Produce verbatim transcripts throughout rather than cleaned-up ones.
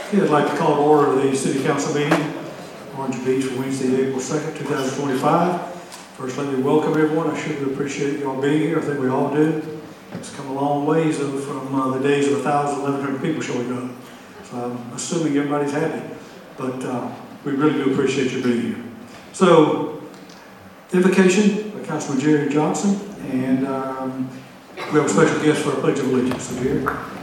Okay, I'd like to call to order the City Council meeting, Orange Beach, for Wednesday, April second, two thousand twenty-five. First, let me welcome everyone. I sure do appreciate y'all being here. I think we all do. It's come a long ways though, from uh, the days of one thousand, eleven hundred people showing up. So I'm assuming everybody's happy. But uh, we really do appreciate you being here. So, invocation by Councilman Jerry Johnson, and um, we have a special guest for our Pledge of Allegiance. So, Jerry.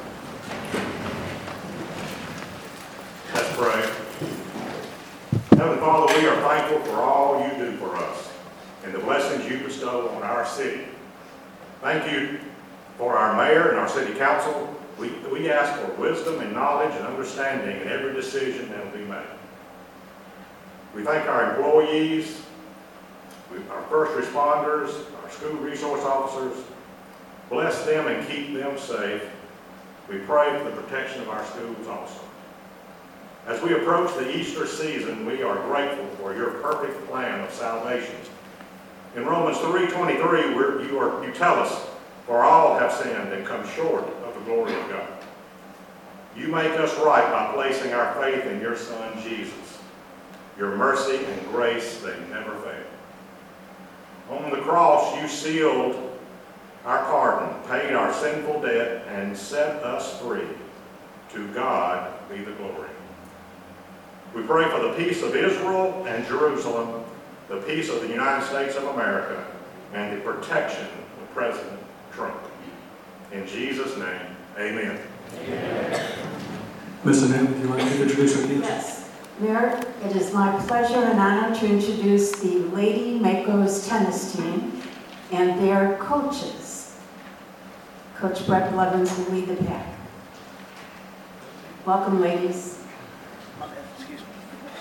Let's pray. Heavenly Father, we are thankful for all you do for us and the blessings you bestow on our city. Thank you for our mayor and our city council. We, we ask for wisdom and knowledge and understanding in every decision that will be made. We thank our employees, we, our first responders, our school resource officers. Bless them and keep them safe. We pray for the protection of our schools also. As we approach the Easter season, we are grateful for your perfect plan of salvation. In Romans three twenty-three, where you, are, you tell us, for all have sinned and come short of the glory of God. You make us right by placing our faith in your Son, Jesus. Your mercy and grace, they never fail. On the cross, you sealed our pardon, paid our sinful debt, and set us free. To God be the glory. We pray for the peace of Israel and Jerusalem, the peace of the United States of America, and the protection of President Trump. In Jesus' name, amen. Amen. Miz Annette, would you like to introduce our guest? Yes. Mayor, it is my pleasure and honor to introduce the Lady Makos tennis team and their coaches. Coach Brett Blevins will lead the pack. Welcome, ladies. Excuse me.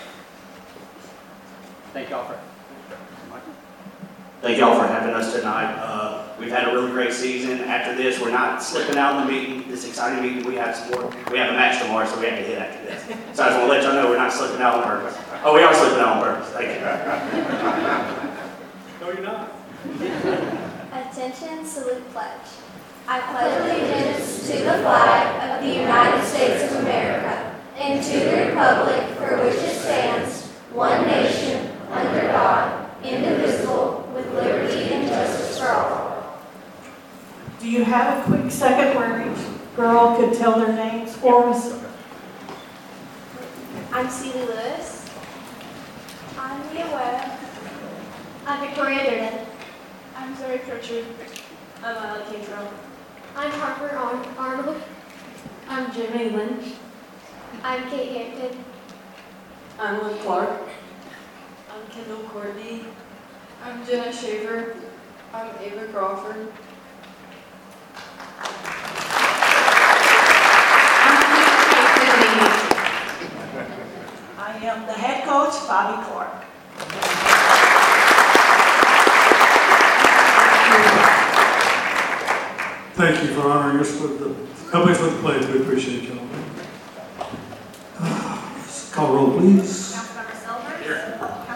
Thank y'all for Thank y'all for having us tonight. Uh, we've had a really great season. After this, we're not slipping out in the meeting, this exciting meeting. We have some more. We have a match tomorrow, so we have to hit after this. So I just want to let y'all know we're not slipping out on purpose. Oh, we are slipping out on purpose. Thank you. No, you're not. Attention, salute, pledge. I pledge allegiance to the flag of the United States of America and to the republic for which it stands, one nation, under God, indivisible, with liberty and justice for all. Do you have a quick second where each girl could tell their names for us? I'm Celie Lewis. I'm Leah Webb. I'm Victoria Durden. I'm Zoe Pritchard. I'm Ella Cantrell. I'm Harper Ar- Arnold. I'm Jimmy Lynch. I'm Kate Hampton. I'm Liv Clark. I'm Kendall Courtney. I'm Jenna Shaver. I'm Ava Crawford. I am the head coach, Bobby Clark. Thank you for honoring us with the, helping us with the pledge. We appreciate y'all. Uh, Call roll, please.